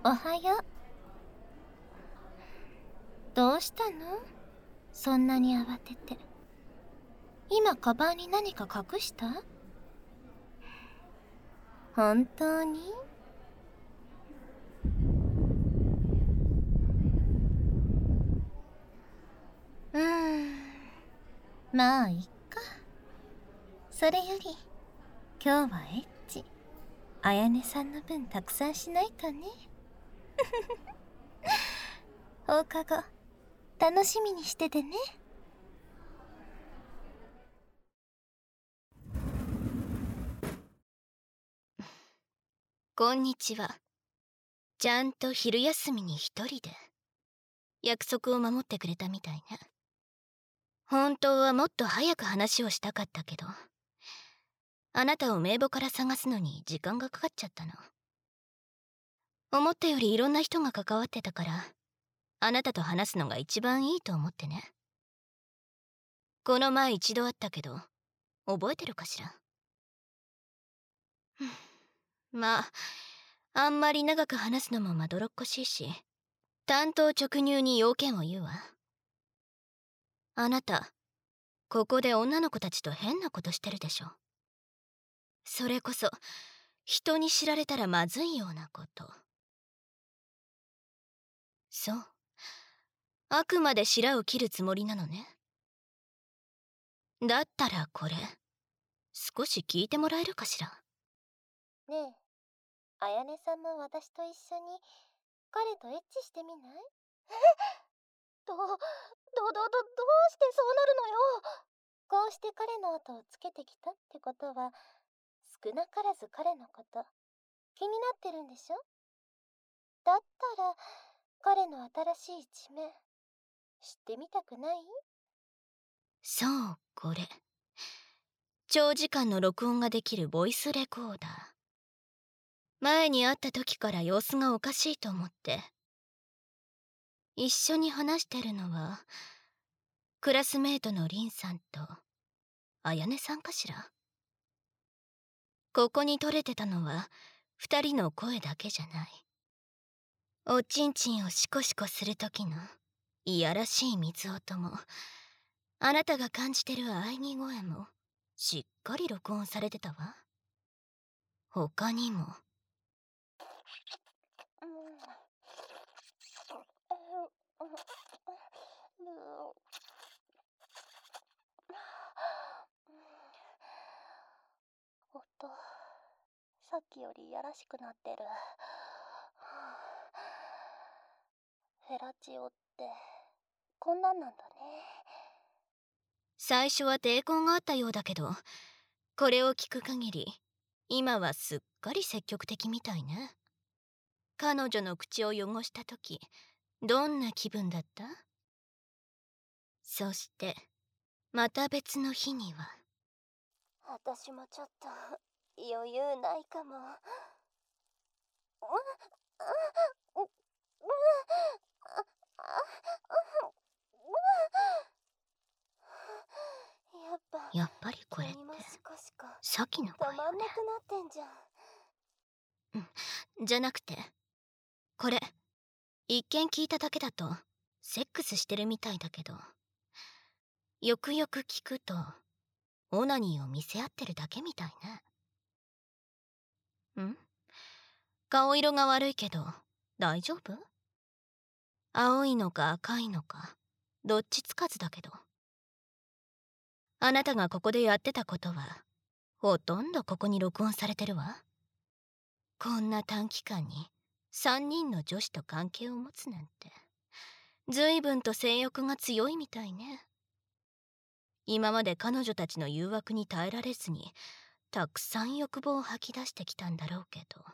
おはよう。どうしたの？そんなに慌てて。今カバンに何か隠した？本当に？まあいっか。それより今日はエッチ。あやねさんの分たくさんしないとね。放課後楽しみにしててね。 こんにちは。ちゃんと昼休みに一人で約束を守ってくれたみたいね。本当はもっと早く話をしたかったけど、あなたを名簿から探すのに時間がかかっちゃったの。思ったよりいろんな人が関わってたから、あなたと話すのが一番いいと思ってね。この前一度会ったけど、覚えてるかしら？まあ、あんまり長く話すのもまどろっこしいし、単刀直入に要件を言うわ。あなた、ここで女の子たちと変なことしてるでしょ。それこそ人に知られたらまずいようなこと。そう、あくまで白を切るつもりなのね。だったらこれ少し聞いてもらえるかしら？ ねえ、あやねさんも私と一緒に彼とエッチしてみない？どうしてそうなるのよ。こうして彼の後をつけてきたってことは、少なからず彼のこと気になってるんでしょ？だったら彼の新しい一面知ってみたくない？ そう、これ長時間の録音ができるボイスレコーダー。前に会った時から様子がおかしいと思って。一緒に話してるのはクラスメートのリンさんとあやねさんかしら？ここに取れてたのは二人の声だけじゃない。おちんちんをシコシコする時のいやらしい水音も、あなたが感じてる喘ぎ声もしっかり録音されてたわ。他にも音、さっきよりいやらしくなってる。フェラチオってこんなんなんだね。 最初は抵抗があったようだけど、これを聞く限り今はすっかり積極的みたいね。彼女の口を汚した時どんな気分だった？そしてまた別の日には、 私もちょっと余裕ないかも。 やっぱりこれってさっきの止声よね。 まんなくなってんじゃん。 じゃなくて、これ一見聞いただけだとセックスしてるみたいだけど、よくよく聞くとオナニーを見せ合ってるだけみたいね。顔色が悪いけど大丈夫？青いのか赤いのかどっちつかずだけど。あなたがここでやってたことはほとんどここに録音されてるわ。こんな短期間に3人の女子と関係を持つなんて、随分と性欲が強いみたいね。今まで彼女たちの誘惑に耐えられずにたくさん欲望を吐き出してきたんだろうけど、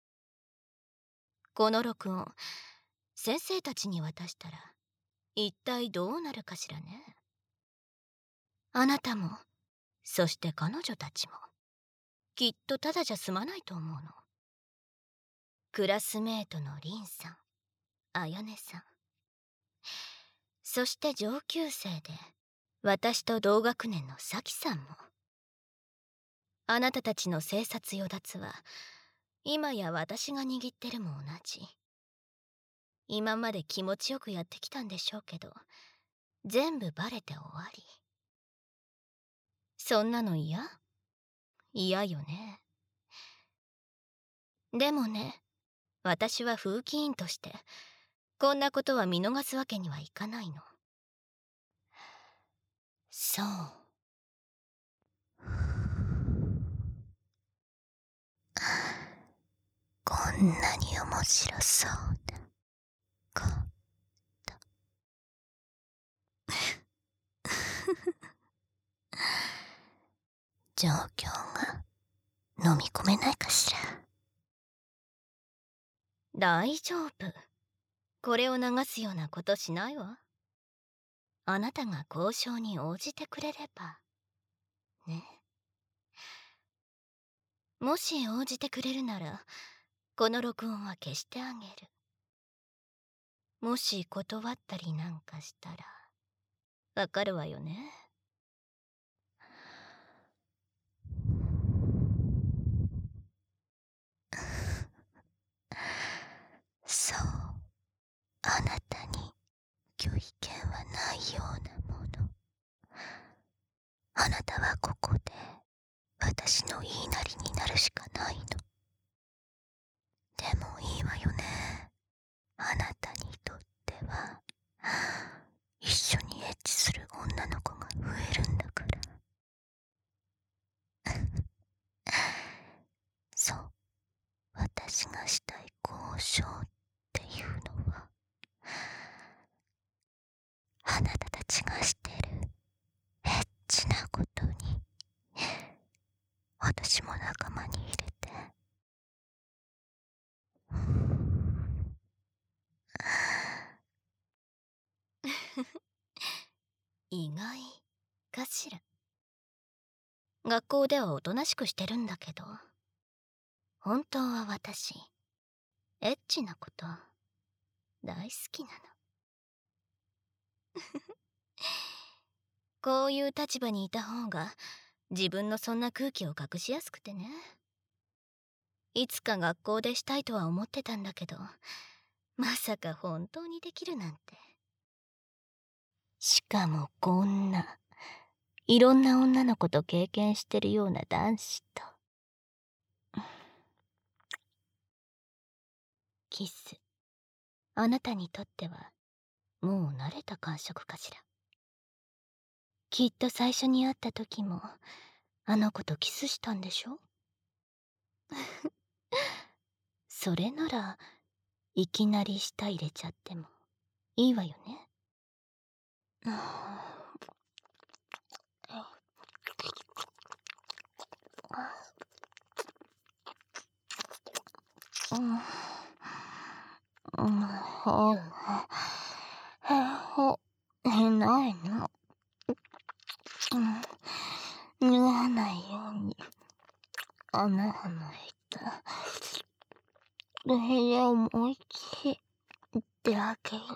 この録音先生たちに渡したら一体どうなるかしらね。あなたもそして彼女たちもきっとただじゃ済まないと思うの。クラスメートのリンさん、あやねさん、そして上級生で私と同学年のサキさんも。あなたたちの生殺与奪は今や私が握ってるも同じ。 今まで気持ちよくやってきたんでしょうけど、全部バレて終わり。そんなの嫌？嫌よね。でもね、私は風紀委員としてこんなことは見逃すわけにはいかないの。そう。こんなに面白そうだこと状況が飲み込めないかしら。大丈夫。これを流すようなことしないわ。あなたが交渉に応じてくれればね。もし応じてくれるならこの録音は消してあげる。もし断ったりなんかしたらわかるわよね。そう、あなたに拒否権はないようなもの。あなたはここで私の言いなりになるしかないの。でもいいわよね。あなたにとっては一緒にエッチする女の子が増えるんだから。そう、私がしたい交渉っていうのは、あなたたちがしてるエッチなことに私も仲間に入れて意外かしら。学校ではおとなしくしてるんだけど、本当は私エッチなこと大好きなの。こういう立場にいた方が自分のそんな空気を隠しやすくてね。いつか学校でしたいとは思ってたんだけど、まさか本当にできるなんて。しかもこんないろんな女の子と経験してるような男子と。キス、あなたにとってはもう慣れた感触かしら。きっと最初に会った時もあの子とキスしたんでしょ。それならいきなり舌入れちゃってもいいわよね。ないの。脱がないように穴が開いた。それで思いっきりって開ける。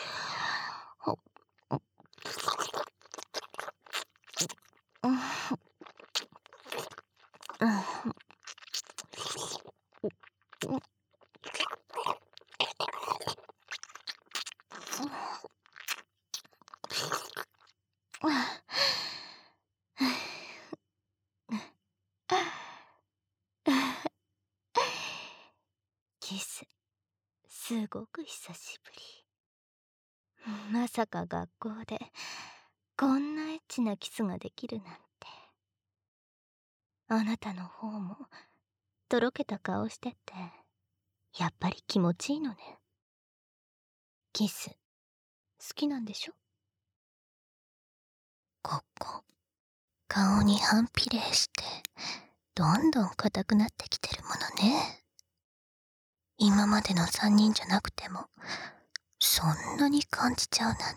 キス、すごく久しぶり。まさか学校でこんなエッチなキスができるなんて。あなたの方もとろけた顔しててやっぱり気持ちいいのね。キス好きなんでしょ。ここ顔に反比例してどんどん硬くなってきてるものね。今までの3人じゃなくてもそんなに感じちゃうなんて。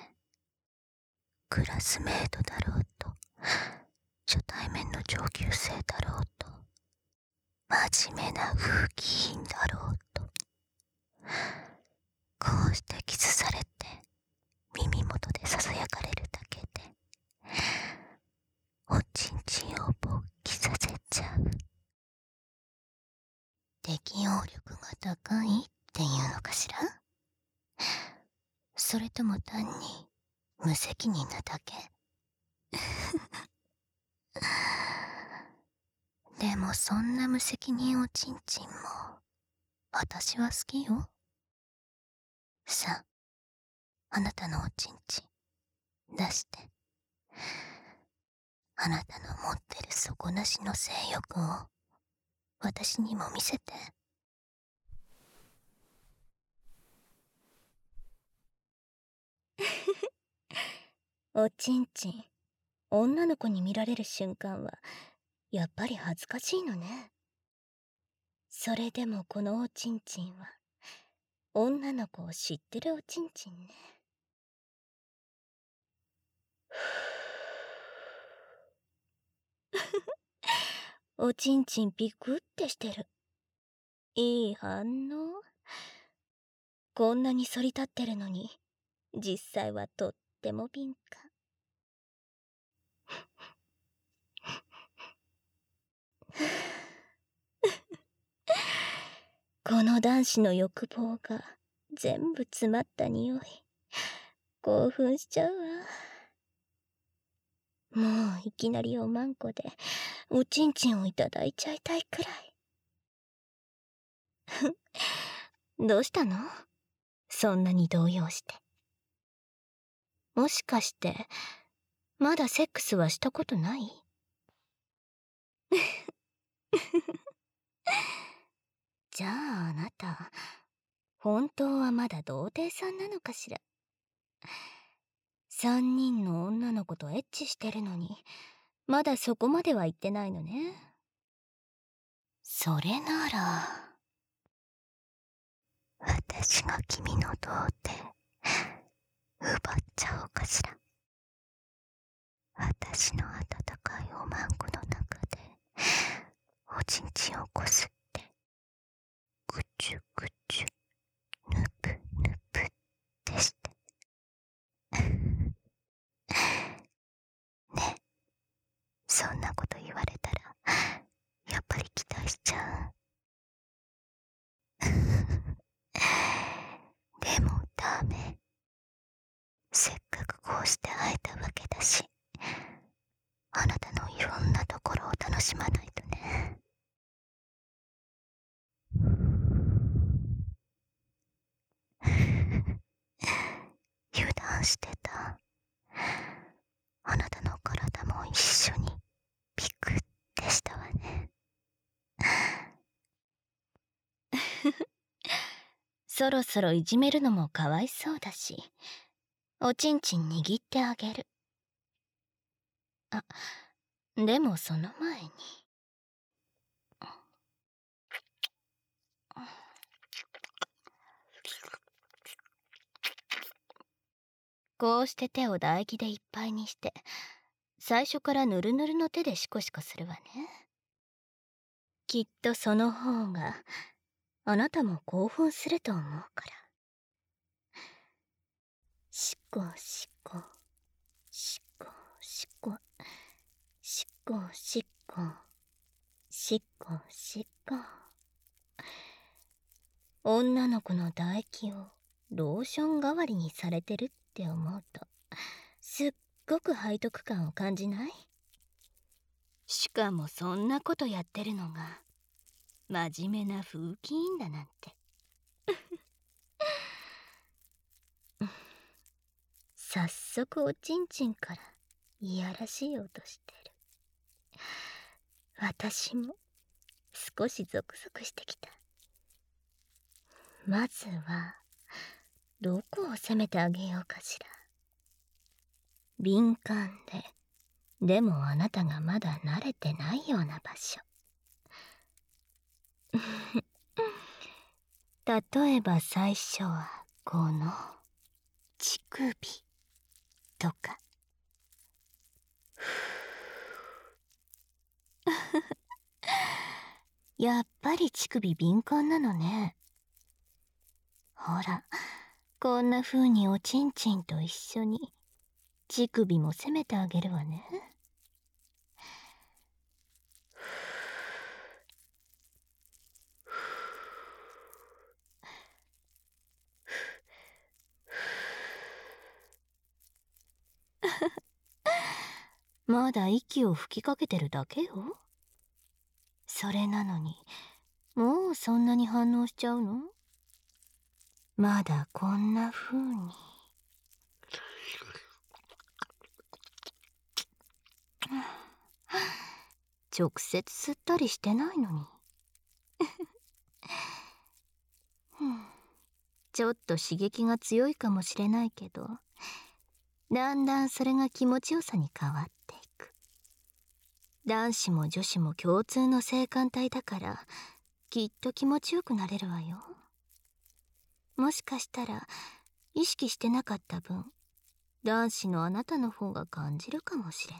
クラスメートだろうと初対面の上級生だろうと真面目な風紀委員だろうと、こうしてキスされて耳元でささやかれるだけでおちんちんを勃起させちゃう。適応力が高いっていうのかしら。 それとも単に無責任なだけ？でもそんな無責任おちんちんも私は好きよ。さあ、あなたのおちんちん出して。あなたの持ってる底なしの性欲を私にも見せて。おちんちん、女の子に見られる瞬間はやっぱり恥ずかしいのね。それでもこのおちんちんは女の子を知ってるおちんちんね。おちんちんピクってしてる。いい反応。こんなに反り立ってるのに実際はとっても敏感。この男子の欲望が全部詰まった匂い。興奮しちゃうわ。もういきなりおまんこでおちんちんをいただいちゃいたいくらい。どうしたの？そんなに動揺して。もしかしてまだセックスはしたことない？じゃああなた本当はまだ童貞さんなのかしら。3人の女の子とエッチしてるのにまだそこまでは行ってないのね。それなら私が君の童貞奪っちゃおうかしら。私の温かいおまんこの中でおちんちんをこすってぐちゅぐちゅぬぷぬぷってしてね。そんなこと言われたらやっぱり期待しちゃう。でもダメ。せっかくこうして会えたわけだし、あなたのいろんなところを楽しまないとね。油断してた。あなたの体も一緒にピクってしたわね。そろそろいじめるのもかわいそうだし、おちんちん握ってあげる。あ、でもその前に。こうして手を唾液でいっぱいにして、最初からヌルヌルの手でシコシコするわね。きっとその方があなたも興奮すると思うから。シコシコシコシコシコシコシコシコ。女の子の唾液をローション代わりにされてるって思うとすっごく背徳感を感じない？しかもそんなことやってるのが真面目な風紀委員だなんて。早速おちんちんからいやらしい音してる。私も少しゾクゾクしてきた。まずはどこを攻めてあげようかしら。敏感でもあなたがまだ慣れてないような場所。例えば最初はこの乳首とか。やっぱり乳首敏感なのね。ほら、こんな風におちんちんと一緒に乳首も攻めてあげるわね。 まだ息を吹きかけてるだけよ。それなのに、もうそんなに反応しちゃうの？まだこんな風に。直接吸ったりしてないのに。ちょっと刺激が強いかもしれないけど、だんだんそれが気持ちよさに変わっていく。男子も女子も共通の性感帯だから、きっと気持ちよくなれるわよ。もしかしたら意識してなかった分、男子のあなたの方が感じるかもしれない。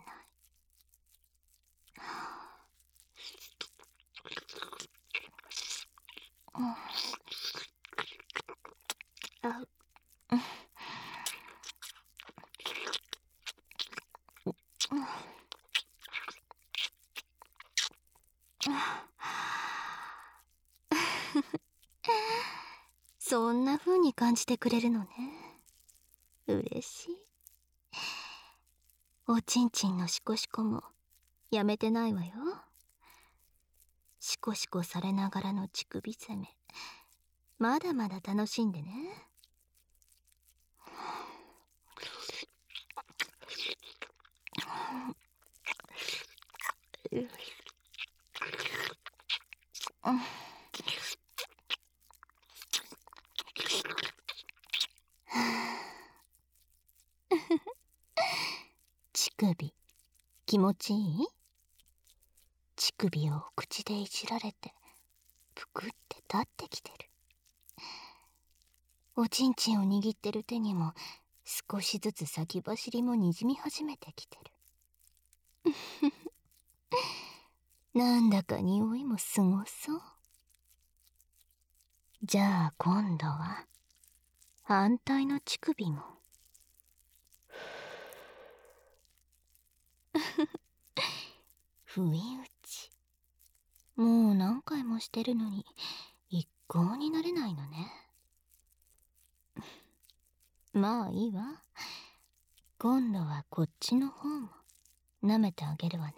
そんな風に感じてくれるのね。嬉しい。おちんちんのシコシコもやめてないわよ。シコシコされながらの乳首攻め、まだまだ楽しんでね。乳首気持ちいい？乳首を口でいじられてぷくって立ってきてる。おちんちんを握ってる手にも少しずつ先走りもにじみ始めてきてる。なんだか匂いもすごそう。じゃあ今度は反対の乳首も。不意打ち。もう何回もしてるのに一向になれないのね。まあいいわ。今度はこっちの方も舐めてあげるわね。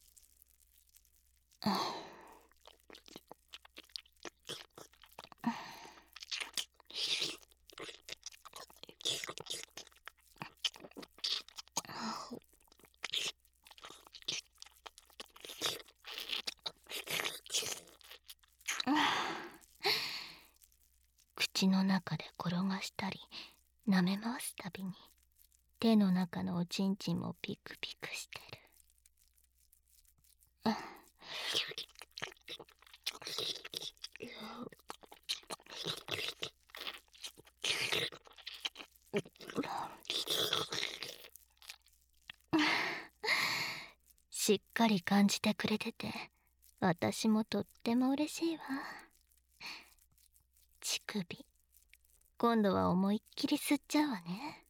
口の中で転がしたり舐め回すたびに手の中のおちんちんもピクピクしてる。しっかり感じてくれてて、私もとっても嬉しいわ。乳首、今度は思いっきり吸っちゃうわね。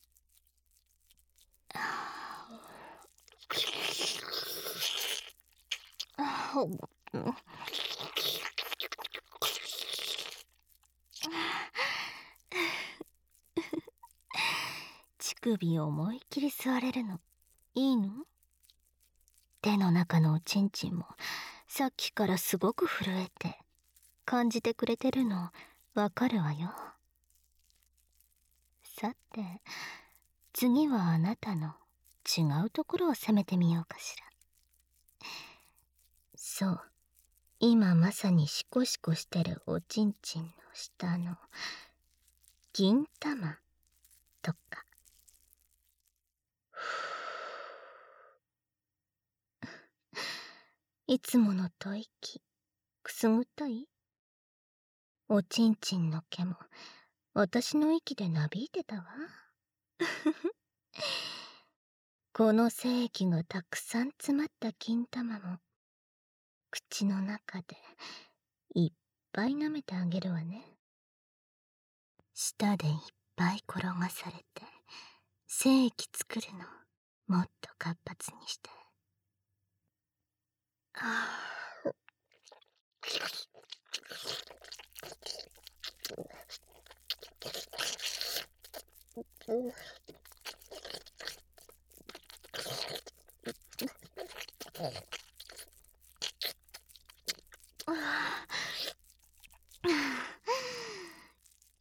乳首を思いっきり吸われるのいいの？手の中のおちんちんもさっきからすごく震えて感じてくれてるのわかるわよ。さて次はあなたの違うところを攻めてみようかしら。そう、今まさにシコシコしてるおちんちんの下の銀玉とか。いつもの吐息くすぐったい？おちんちんの毛も私の息でなびいてたわ。この精液がたくさん詰まった金玉も口の中でいっぱい舐めてあげるわね。舌でいっぱい転がされて精液作るのもっと活発にして。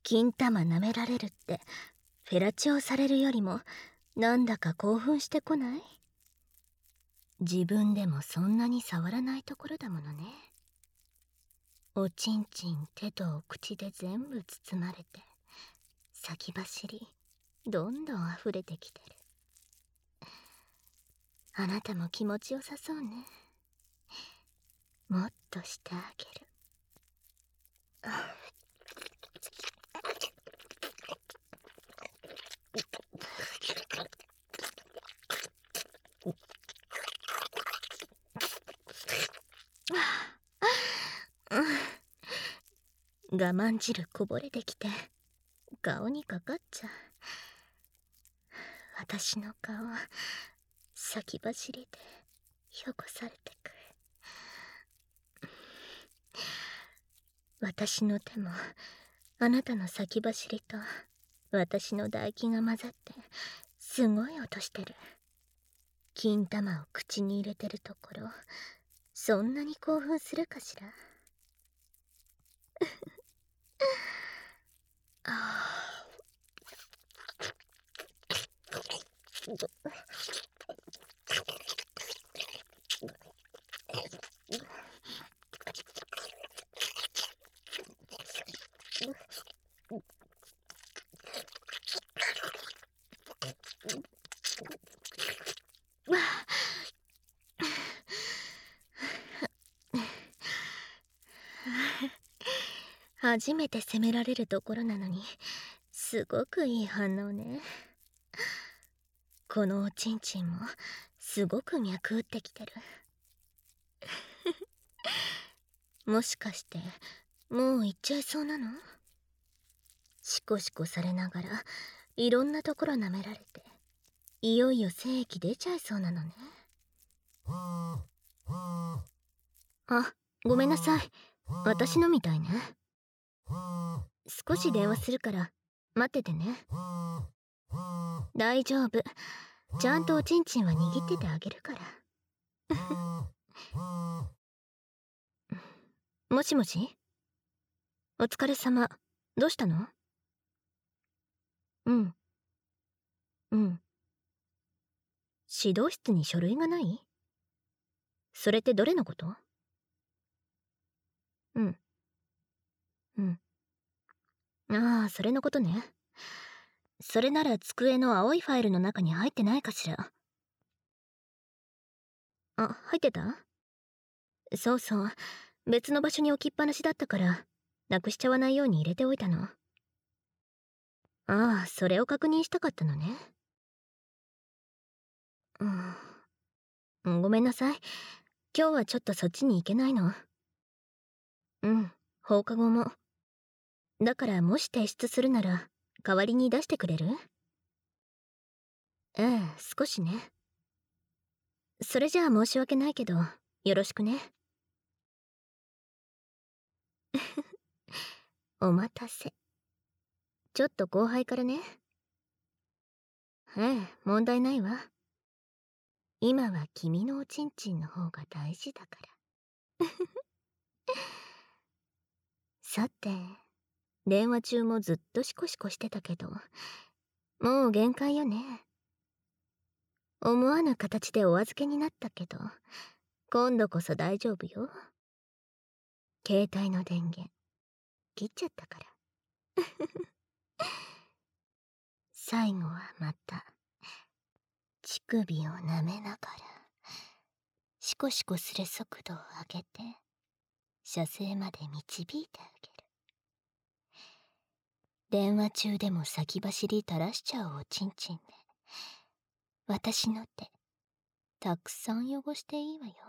金玉舐められるってフェラチオされるよりもなんだか興奮してこない？自分でもそんなに触らないところだものね。おちんちん手と口で全部包まれて先走りどんどん溢れてきてる。あなたも気持ちよさそうね。もっとしてあげる。我慢汁こぼれてきて顔にかかっちゃう。私の顔先走りで汚されてく。私の手もあなたの先走りと私の唾液が混ざってすごい音してる。金玉を口に入れてるところそんなに興奮するかしら。初めて責められるところなのにすごくいい反応ね。このおちんちんもすごく脈打ってきてる。もしかしてもう行っちゃいそうなの？シコシコされながらいろんなところ舐められていよいよ精液出ちゃいそうなのね。あ、ごめんなさい。私のみたいね。少し電話するから待っててね。大丈夫。ちゃんとおちんちんは握っててあげるから。もしもし？お疲れ様。どうしたの？うん。うん。指導室に書類がない？それってどれのこと？うん。うん。ああ、それのことね。それなら机の青いファイルの中に入ってないかしら。あ、入ってた？そうそう。別の場所に置きっぱなしだったから、なくしちゃわないように入れておいたの。ああ、それを確認したかったのね。ごめんなさい。今日はちょっとそっちに行けないの。うん、放課後も。だからもし提出するなら、代わりに出してくれる？ええ、少しね。それじゃあ申し訳ないけど、よろしくね。お待たせ。ちょっと後輩からね。ええ、問題ないわ。今は君のおちんちんの方が大事だから。さて、電話中もずっとシコシコしてたけど、もう限界よね。思わぬ形でお預けになったけど、今度こそ大丈夫よ。携帯の電源、切っちゃったから。最後はまた、乳首を舐めながら、シコシコする速度を上げて、射精まで導いてあげる。電話中でも先走り垂らしちゃうおちんちんで、私の手、たくさん汚していいわよ。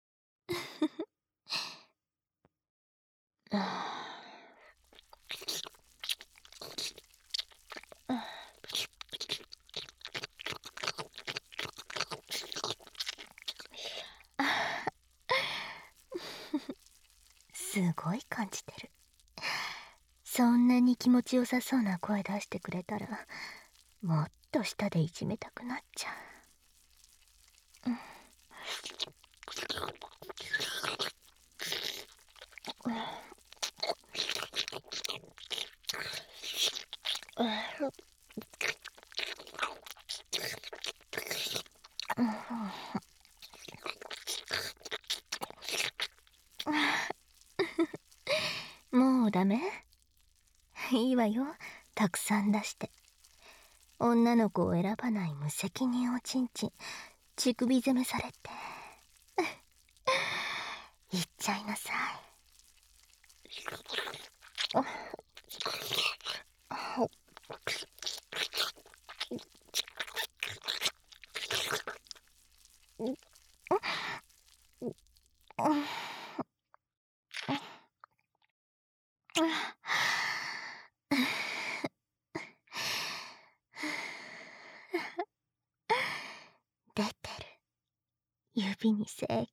すごい感じてる。そんなに気持ちよさそうな声出してくれたら、もっと舌でいじめたくなっちゃう。 もうダメ？いいわよ、たくさん出して。女の子を選ばない無責任おちんちん、乳首攻めされて。言っちゃいなさい。出てる。指に精液。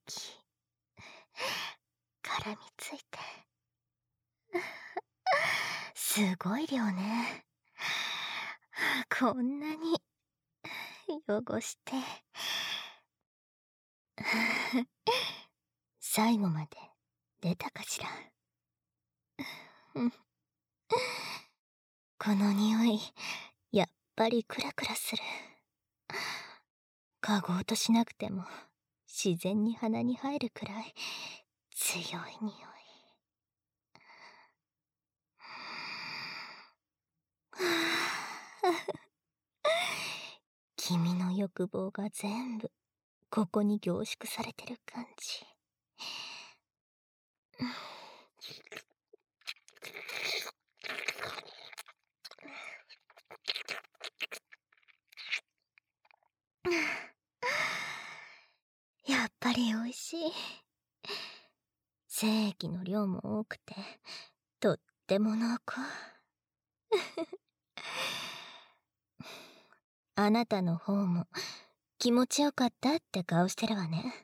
絡みついて。すごい量ね。こんなに汚して。最後まで出たかしら。この匂い、やっぱりクラクラする。嗅ごうとしなくても自然に鼻に入るくらい強い匂い。君の欲望が全部ここに凝縮されてる感じ。やっぱり美味しい。精液の量も多くてとっても濃厚。あなたの方も気持ちよかったって顔してるわね。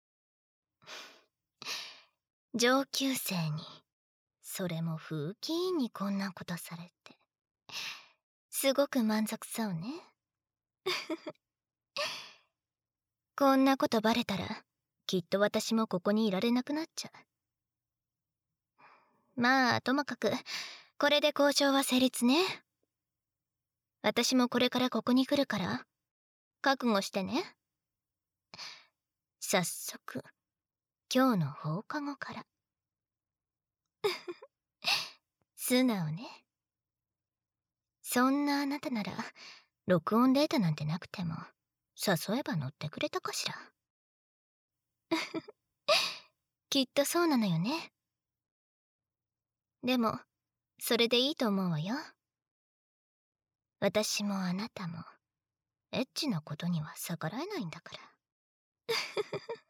上級生に、それも風紀委員にこんなことされて、すごく満足そうね。こんなことバレたらきっと私もここにいられなくなっちゃう。まあともかくこれで交渉は成立ね。私もこれからここに来るから覚悟してね。早速今日の放課後から。素直ね。そんなあなたなら録音データなんてなくても誘えば乗ってくれたかしら。きっとそうなのよね。でもそれでいいと思うわよ。私もあなたもエッチなことには逆らえないんだから。